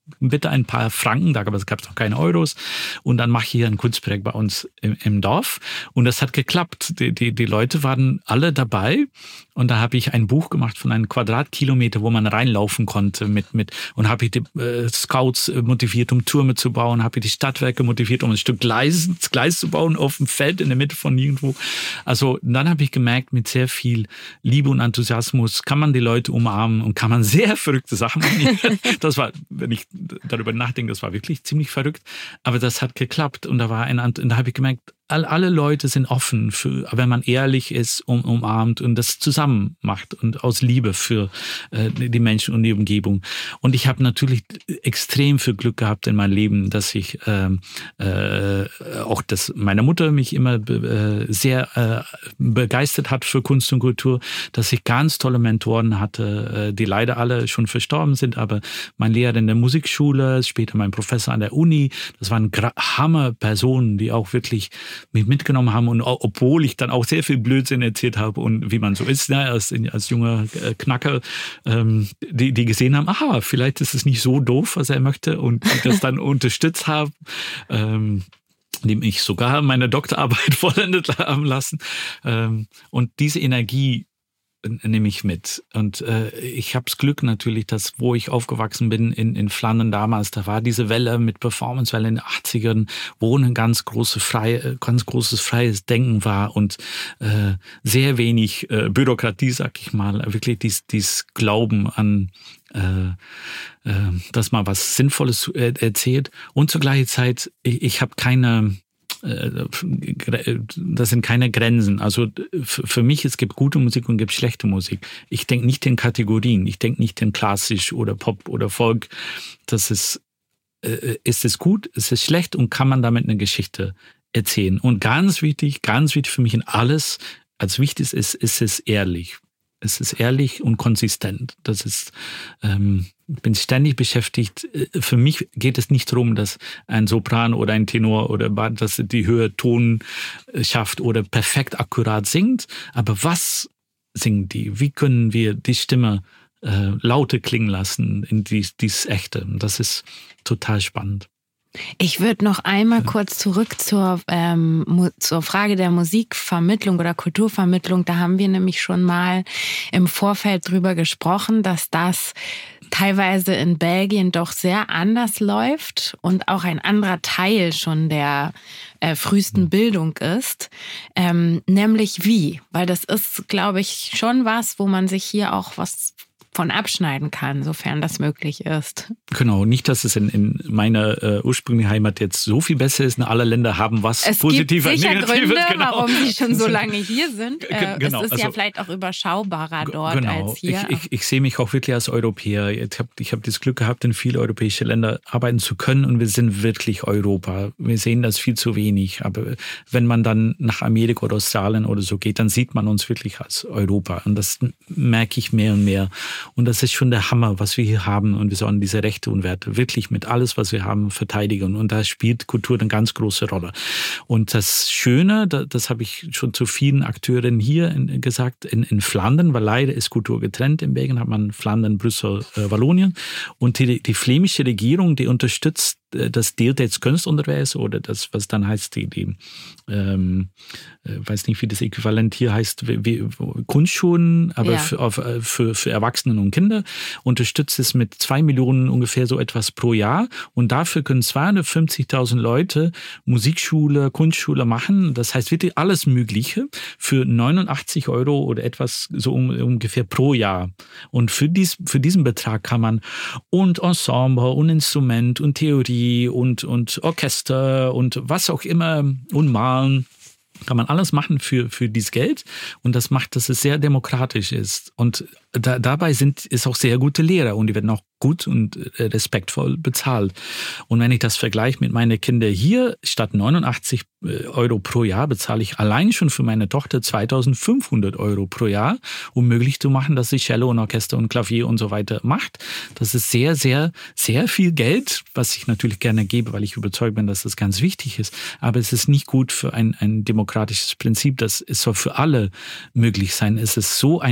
bitte ein paar Franken, da gab es noch keine Euros und dann mache ich hier ein Kunstprojekt bei uns im, im Dorf und das hat geklappt. Die, die, die Leute waren alle dabei und da habe ich ein Buch gemacht von einem Quadratkilometer, wo man reinlaufen konnte mit, mit und habe ich die äh, Scouts motiviert, um Türme zu bauen, habe ich die Stadtwerke motiviert, um ein Stück Gleis, Gleis zu bauen auf dem Feld in der Mitte von nirgendwo. Also dann habe ich gemerkt, mit sehr viel Liebe und Enthusiasmus kann man die Leute umarmen und kann man sehr verrückte Sachen machen. Das war, wenn ich darüber nachdenke, das war wirklich ziemlich verrückt, aber das hat geklappt und da war ein, und da habe ich gemerkt, alle Leute sind offen, für, wenn man ehrlich ist, um, umarmt und das zusammen macht und aus Liebe für äh, die Menschen und die Umgebung. Und ich habe natürlich extrem viel Glück gehabt in meinem Leben, dass ich äh, äh, auch, dass meine Mutter mich immer äh, sehr äh, begeistert hat für Kunst und Kultur, dass ich ganz tolle Mentoren hatte, äh, die leider alle schon verstorben sind, aber mein Lehrer in der Musikschule, später mein Professor an der Uni, das waren Hammerpersonen, die auch wirklich mich mitgenommen haben und obwohl ich dann auch sehr viel Blödsinn erzählt habe und wie man so ist, ne, als, als junger Knacker, ähm, die, die gesehen haben, aha, vielleicht ist es nicht so doof, was er möchte und die das dann unterstützt haben, ähm, die mich sogar meine Doktorarbeit vollendet haben lassen. Ähm, und diese Energie nehme ich mit. Und äh, ich habe das Glück natürlich, dass wo ich aufgewachsen bin in, in Flandern damals, da war diese Welle mit Performancewelle in den achtzigern, wo ein ganz, große freie, ganz großes freies Denken war und äh, sehr wenig äh, Bürokratie, sag ich mal, wirklich dies, dies Glauben an äh, äh, dass man was Sinnvolles erzählt. Und zur gleichen Zeit, ich, ich habe keine das sind keine Grenzen. Also für mich, es gibt gute Musik und es gibt schlechte Musik. Ich denke nicht in Kategorien. Ich denke nicht in klassisch oder Pop oder Folk. Das ist, ist es gut, ist es schlecht und kann man damit eine Geschichte erzählen. Und ganz wichtig, ganz wichtig für mich in alles, als wichtig ist, ist es ehrlich. Es ist ehrlich und konsistent. Das ist, ähm, bin ständig beschäftigt. Für mich geht es nicht darum, dass ein Sopran oder ein Tenor oder dass die höhere Ton schafft oder perfekt akkurat singt. Aber was singen die? Wie können wir die Stimme äh, lauter klingen lassen in dies, dies Echte? Das ist total spannend. Ich würde noch einmal kurz zurück zur, ähm, zur Frage der Musikvermittlung oder Kulturvermittlung. Da haben wir nämlich schon mal im Vorfeld drüber gesprochen, dass das teilweise in Belgien doch sehr anders läuft und auch ein anderer Teil schon der äh, frühesten Bildung ist. Ähm, nämlich wie? Weil das ist, glaube ich, schon was, wo man sich hier auch was von abschneiden kann, sofern das möglich ist. Genau, nicht, dass es in, in meiner äh, ursprünglichen Heimat jetzt so viel besser ist. Alle Länder haben was es Positives, es gibt sicher Negatives. Gründe, Genau. warum sie schon so lange hier sind. Äh, genau, es ist also, ja vielleicht auch überschaubarer dort genau. als hier. Ich, ich, ich sehe mich auch wirklich als Europäer. Ich habe ich hab das Glück gehabt, in viele europäische Länder arbeiten zu können und wir sind wirklich Europa. Wir sehen das viel zu wenig. Aber wenn man dann nach Amerika oder Australien oder so geht, dann sieht man uns wirklich als Europa. Und das merke ich mehr und mehr. Und das ist schon der Hammer, was wir hier haben. Und wir sollen diese Rechte und Werte wirklich mit alles, was wir haben, verteidigen. Und da spielt Kultur eine ganz große Rolle. Und das Schöne, das habe ich schon zu vielen Akteuren hier gesagt, in, in Flandern, weil leider ist Kultur getrennt. In Belgien hat man Flandern, Brüssel, äh, Wallonien. Und die, die flämische Regierung, die unterstützt das Deeltijdskunstonderwijs oder das, was dann heißt, die, die ähm, weiß nicht, wie das Äquivalent hier heißt, wie, wie, Kunstschulen, aber ja. für, auf, für, für Erwachsene und Kinder, unterstützt es mit zwei Millionen ungefähr so etwas pro Jahr und dafür können zweihundertfünfzigtausend Leute Musikschule, Kunstschule machen, das heißt wirklich alles Mögliche für neunundachtzig Euro oder etwas so um, ungefähr pro Jahr und für, dies, für diesen Betrag kann man und Ensemble und Instrument und Theorie und, und Orchester und was auch immer und Malen. Kann man alles machen für, für dieses Geld und das macht, dass es sehr demokratisch ist. Und da, dabei sind es auch sehr gute Lehrer und die werden auch gut und respektvoll bezahlt. Und wenn ich das vergleiche mit meinen Kindern hier, statt neunundachtzig Euro pro Jahr bezahle ich allein schon für meine Tochter zweitausendfünfhundert Euro pro Jahr, um möglich zu machen, dass sie Cello und Orchester und Klavier und so weiter macht. Das ist sehr, sehr, sehr viel Geld, was ich natürlich gerne gebe, weil ich überzeugt bin, dass das ganz wichtig ist. Aber es ist nicht gut für ein, ein demokratisches Prinzip. Das es soll für alle möglich sein. Es ist so ein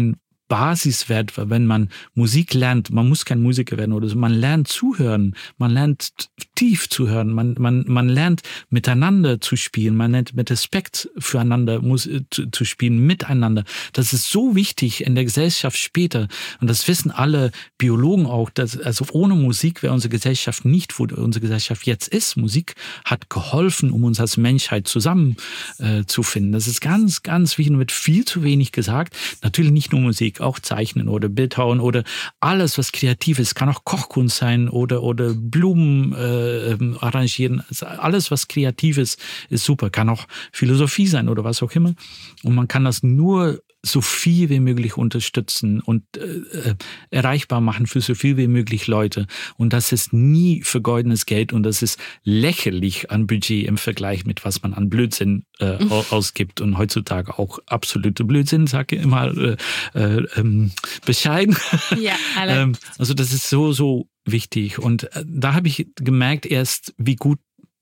Basiswert, wenn man Musik lernt, man muss kein Musiker werden oder so, man lernt zuhören, man lernt tief zuhören, man, man, man lernt miteinander zu spielen, man lernt mit Respekt füreinander muss, zu, zu spielen, miteinander. Das ist so wichtig in der Gesellschaft später und das wissen alle Biologen auch, dass, also ohne Musik wäre unsere Gesellschaft nicht, wo unsere Gesellschaft jetzt ist. Musik hat geholfen, um uns als Menschheit zusammen äh, zu finden. Das ist ganz, ganz wichtig und wird viel zu wenig gesagt. Natürlich nicht nur Musik, auch Zeichnen oder Bildhauern oder alles, was kreativ ist. Kann auch Kochkunst sein oder, oder Blumen äh, arrangieren. Alles, was kreativ ist, ist super. Kann auch Philosophie sein oder was auch immer. Und man kann das nur so viel wie möglich unterstützen und äh, erreichbar machen für so viel wie möglich Leute. Und das ist nie vergeudetes Geld und das ist lächerlich an Budget im Vergleich mit was man an Blödsinn äh, mhm. ausgibt. Und heutzutage auch absolute Blödsinn, sage ich immer äh, äh, ähm, bescheiden. Ja, alle. ähm, also das ist so, so wichtig. Und äh, da habe ich gemerkt erst, wie gut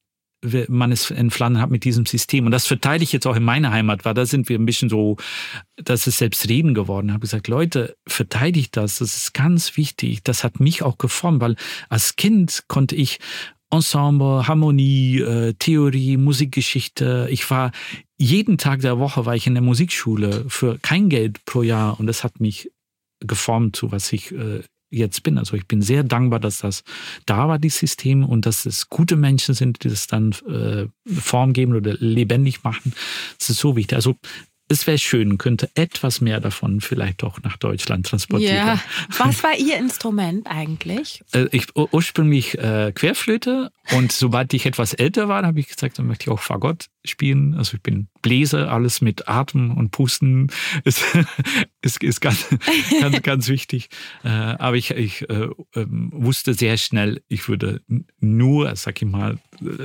man es in Flandern hat mit diesem System. Und das verteile ich jetzt auch in meiner Heimat, weil da sind wir ein bisschen so, das ist Selbstreden geworden. Ich habe gesagt, Leute, verteidigt das, das ist ganz wichtig. Das hat mich auch geformt, weil als Kind konnte ich Ensemble, Harmonie, äh, Theorie, Musikgeschichte. Ich war jeden Tag der Woche war ich in der Musikschule für kein Geld pro Jahr und das hat mich geformt zu was ich äh, jetzt bin. Also ich bin sehr dankbar, dass das da war, dieses System, und dass es gute Menschen sind, die das dann äh, Form geben oder lebendig machen. Das ist so wichtig. Also es wäre schön, könnte etwas mehr davon vielleicht auch nach Deutschland transportiert werden. Ja. Was war Ihr Instrument eigentlich? Äh, ich ursprünglich äh, Querflöte, und sobald ich etwas älter war, habe ich gesagt, dann möchte ich auch Fagott spielen. Also ich bin Bläser, alles mit Atmen und Pusten ist, ist, ist ganz, ganz, ganz wichtig. Äh, aber ich, ich äh, wusste sehr schnell, ich würde nur, sag ich mal,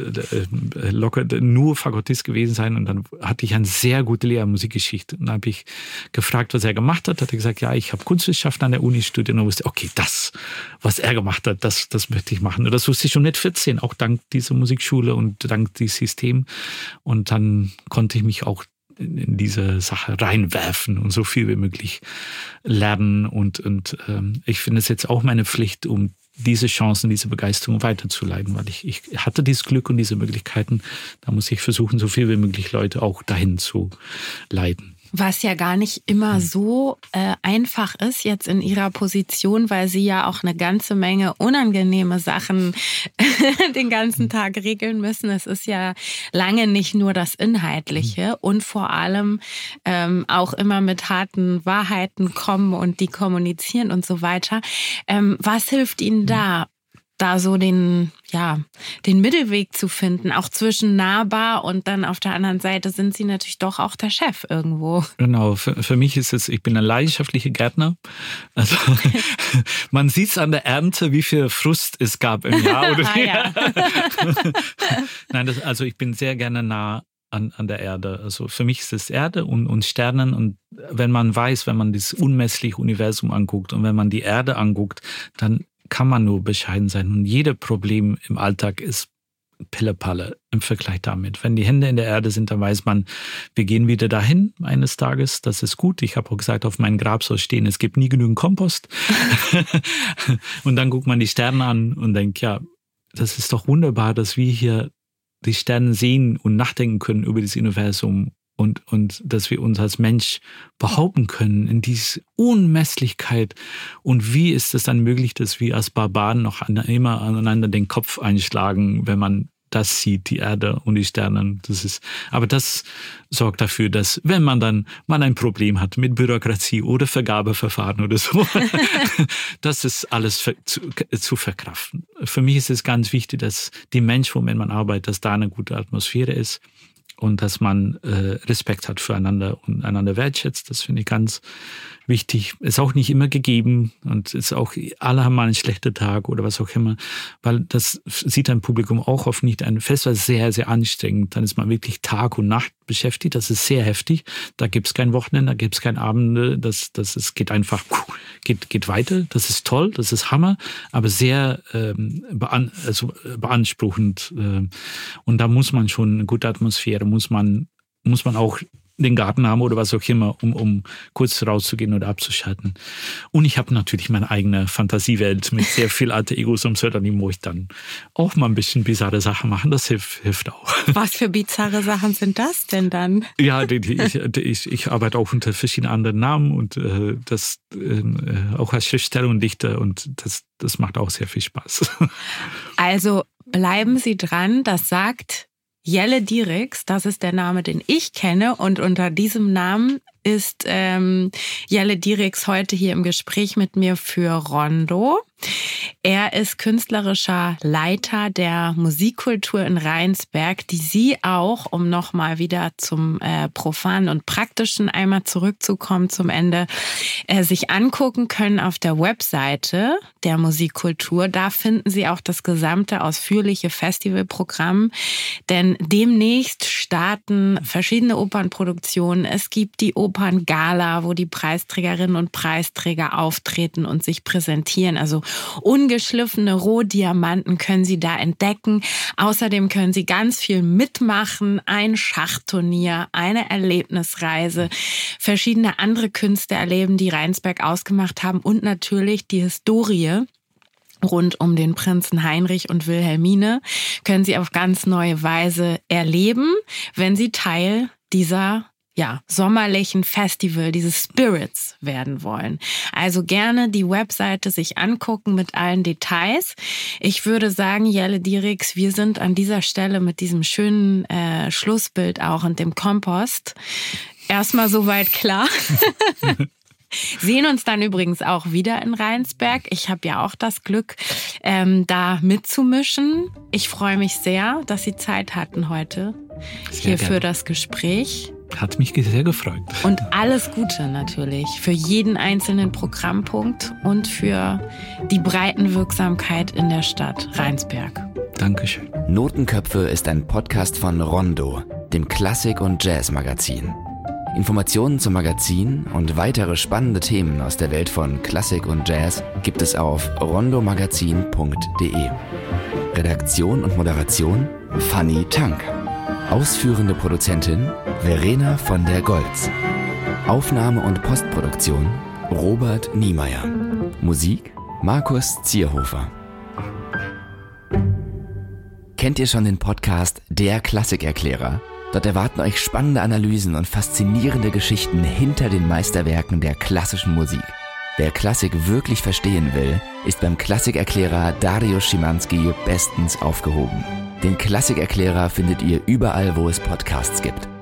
äh, locker nur Fagottist gewesen sein. Und dann hatte ich eine sehr gute Lehrer Musikgeschichte. Und dann habe ich gefragt, was er gemacht hat. Hat er gesagt, ja, ich habe Kunstwissenschaften an der Uni studiert. Und wusste, okay, das, was er gemacht hat, das, das möchte ich machen. Und das wusste ich schon mit vierzehn, auch dank dieser Musikschule und dank dieses Systems. Und dann konnte ich mich auch in diese Sache reinwerfen und so viel wie möglich lernen. Und, und ähm, ich finde es jetzt auch meine Pflicht, um diese Chancen, diese Begeisterung weiterzuleiten, weil ich, ich hatte dieses Glück und diese Möglichkeiten. Da muss ich versuchen, so viel wie möglich Leute auch dahin zu leiten. Was ja gar nicht immer so äh, einfach ist jetzt in Ihrer Position, weil Sie ja auch eine ganze Menge unangenehme Sachen den ganzen Tag regeln müssen. Es ist ja lange nicht nur das Inhaltliche und vor allem ähm, auch immer mit harten Wahrheiten kommen und die kommunizieren und so weiter. Ähm, was hilft Ihnen da? da so den, ja, den Mittelweg zu finden, auch zwischen nahbar und dann auf der anderen Seite sind Sie natürlich doch auch der Chef irgendwo. Genau, für, für mich ist es, ich bin ein leidenschaftlicher Gärtner. Also man sieht es an der Ernte, wie viel Frust es gab im Jahr. Oder ah, ja. Nein, das, also ich bin sehr gerne nah An, an der Erde. Also für mich ist es Erde und, und Sternen, und wenn man weiß, wenn man das unmessliche Universum anguckt und wenn man die Erde anguckt, dann kann man nur bescheiden sein. Und jedes Problem im Alltag ist Pillepalle im Vergleich damit. Wenn die Hände in der Erde sind, dann weiß man, wir gehen wieder dahin eines Tages. Das ist gut. Ich habe auch gesagt, auf meinem Grab soll stehen, es gibt nie genügend Kompost. Und dann guckt man die Sterne an und denkt, ja, das ist doch wunderbar, dass wir hier die Sterne sehen und nachdenken können über das Universum. Und, und dass wir uns als Mensch behaupten können in diese Unmesslichkeit. Und wie ist es dann möglich, dass wir als Barbaren noch immer aneinander den Kopf einschlagen, wenn man das sieht, die Erde und die Sterne. Das ist, aber das sorgt dafür, dass wenn man dann mal ein Problem hat mit Bürokratie oder Vergabeverfahren oder so, das ist alles zu, zu verkraften. Für mich ist es ganz wichtig, dass die Menschen, womit man arbeitet, dass da eine gute Atmosphäre ist. Und dass man äh, Respekt hat füreinander und einander wertschätzt. Das finde ich ganz wichtig. Ist auch nicht immer gegeben und ist auch, alle haben mal einen schlechten Tag oder was auch immer, weil das sieht ein Publikum auch oft nicht. Ein Fest war sehr, sehr anstrengend. Dann ist man wirklich Tag und Nacht beschäftigt. Das ist sehr heftig. Da gibt es kein Wochenende, da gibt es kein Abende. Das, das ist, geht einfach, geht, geht weiter. Das ist toll, das ist Hammer, aber sehr ähm, bean, also beanspruchend. Äh, und da muss man schon eine gute Atmosphäre, muss man, muss man auch den Gartennamen oder was auch immer, um, um kurz rauszugehen oder abzuschalten. Und ich habe natürlich meine eigene Fantasiewelt mit sehr viel alter Egos und Pseudonym, wo ich dann auch mal ein bisschen bizarre Sachen mache. Das hilft, hilft auch. Was für bizarre Sachen sind das denn dann? Ja, die, die, ich, ich, ich arbeite auch unter verschiedenen anderen Namen und äh, das äh, auch als Schriftsteller und Dichter und das, das macht auch sehr viel Spaß. Also bleiben Sie dran, das sagt Jelle Dirix, das ist der Name, den ich kenne und unter diesem Namen ist ähm, Jelle Dirix heute hier im Gespräch mit mir für Rondo. Er ist künstlerischer Leiter der Musikkultur in Rheinsberg, die Sie auch, um nochmal wieder zum äh, Profanen und Praktischen einmal zurückzukommen zum Ende, äh, sich angucken können auf der Webseite der Musikkultur. Da finden Sie auch das gesamte ausführliche Festivalprogramm, denn demnächst starten verschiedene Opernproduktionen. Es gibt die Operngala, wo die Preisträgerinnen und Preisträger auftreten und sich präsentieren. Also ungeschliffene Rohdiamanten können Sie da entdecken. Außerdem können Sie ganz viel mitmachen. Ein Schachturnier, eine Erlebnisreise, verschiedene andere Künste erleben, die Rheinsberg ausgemacht haben und natürlich die Historie rund um den Prinzen Heinrich und Wilhelmine können Sie auf ganz neue Weise erleben, wenn Sie Teil dieser ja, sommerlichen Festival, dieses Spirits werden wollen. Also gerne die Webseite sich angucken mit allen Details. Ich würde sagen, Jelle Dirix, wir sind an dieser Stelle mit diesem schönen äh, Schlussbild auch und dem Kompost erstmal soweit klar. Sehen uns dann übrigens auch wieder in Rheinsberg. Ich habe ja auch das Glück, ähm, da mitzumischen. Ich freue mich sehr, dass Sie Zeit hatten heute sehr hier gerne für das Gespräch. Hat mich sehr gefreut. Und alles Gute natürlich für jeden einzelnen Programmpunkt und für die Breitenwirksamkeit in der Stadt Rheinsberg. Dankeschön. Notenköpfe ist ein Podcast von Rondo, dem Klassik- und Jazz-Magazin. Informationen zum Magazin und weitere spannende Themen aus der Welt von Klassik und Jazz gibt es auf rondomagazin punkt de. Redaktion und Moderation Fanny Tank. Ausführende Produzentin Verena von der Goltz. Aufnahme und Postproduktion Robert Niemeyer. Musik Markus Zierhofer. Kennt ihr schon den Podcast Der Klassikerklärer? Dort erwarten euch spannende Analysen und faszinierende Geschichten hinter den Meisterwerken der klassischen Musik. Wer Klassik wirklich verstehen will, ist beim Klassikerklärer Dariusz Szymanski bestens aufgehoben. Den Klassikerklärer findet ihr überall, wo es Podcasts gibt.